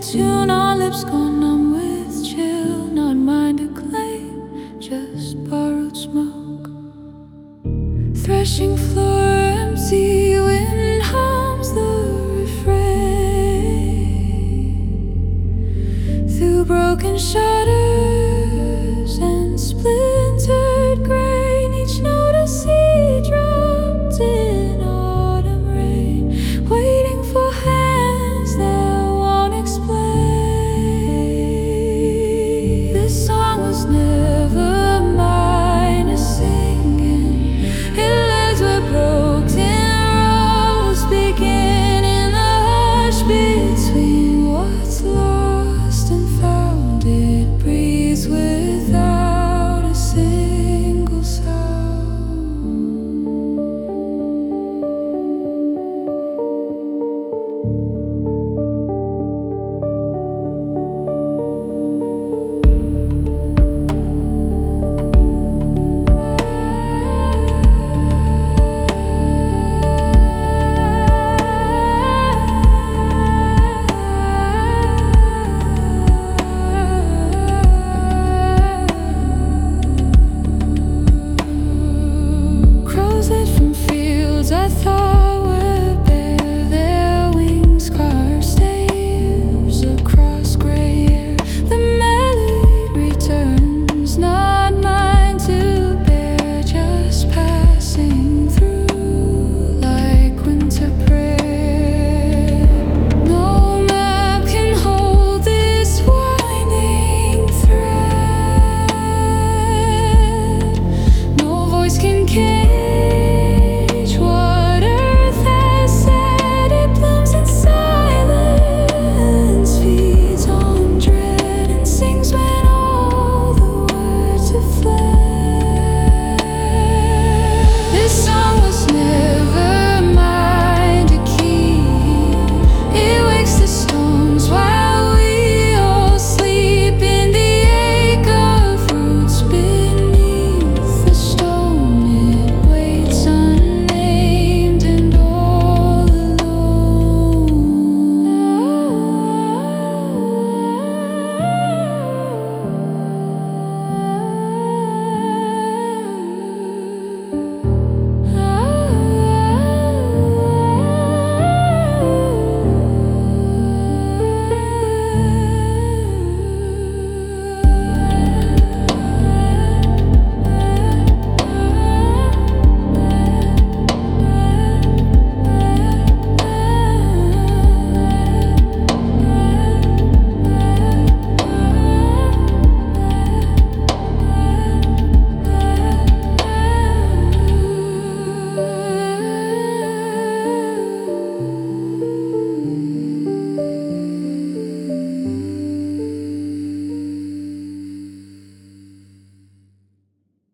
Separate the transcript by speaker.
Speaker 1: Soon our lips gone numb with chill, not mine to claim, just borrowed smoke. Threshing floor empty, wind hums the refrain. Through broken shutters and splintered grain, each note a seed dropped in autumn rain, waiting for hands that won't explain. This song was never mine to sing in. Its legs were broken roads, begin in the hush between what's lost and found. It breathes without a single sound. Crows lit from fields I thought